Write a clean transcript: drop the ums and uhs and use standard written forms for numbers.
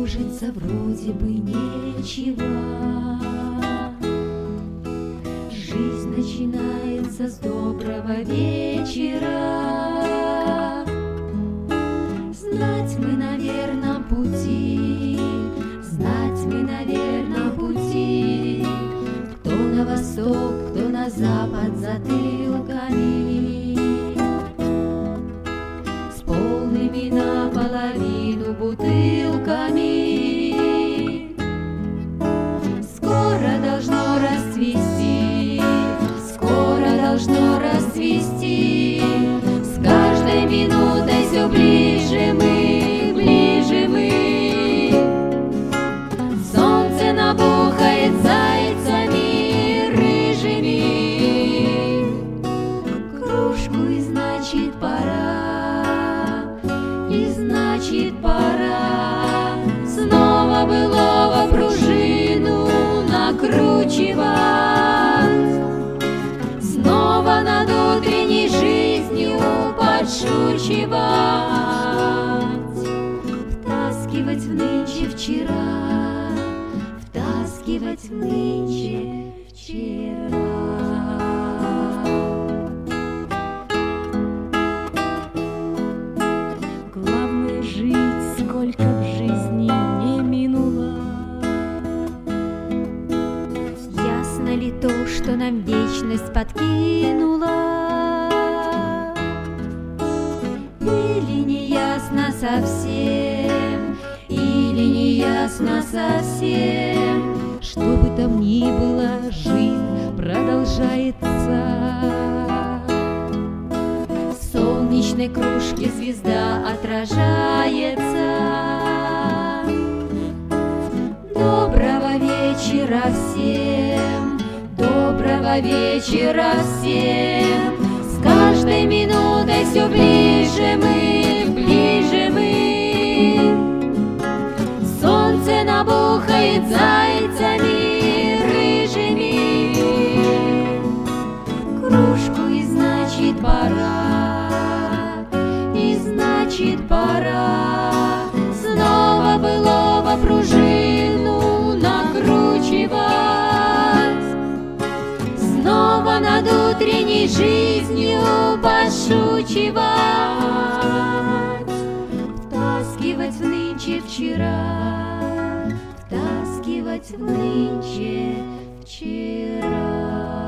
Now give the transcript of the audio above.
тревожиться вроде бы нечего. Жизнь начинается с доброго вечера. Знать мы на верном пути, знать мы на верном пути. Кто на восток, кто на запад затылками, с полными наполовину бутылками. Скоро должно расцвести, скоро должно расцвести. С каждой минутой все ближе мы, ближе мы. Солнце набухает зайцами рыжими. Кружку и значит пора, и значит пора снова былого пружину накручивать, снова над утренней жизнью подшучивать, втаскивать в нынче вчера, втаскивать в нынче вчера. Главное жить, сколько в жизни не минуло. Ясно ли то, что нам вечность подкинула? Или не ясно совсем, или не ясно совсем? Что бы там ни было, жизнь продолжается. В солнечной кружке звезда отражается. Доброго вечера всем, доброго вечера всем. С каждой минутой все ближе мы, ближе мы. Солнце набухает зайцами рыжими. Кружку и значит пора, и значит пора снова былого пружину накручивать, снова над утренней жизнью подшучивать, втаскивать в нынче вчера, втаскивать в нынче вчера.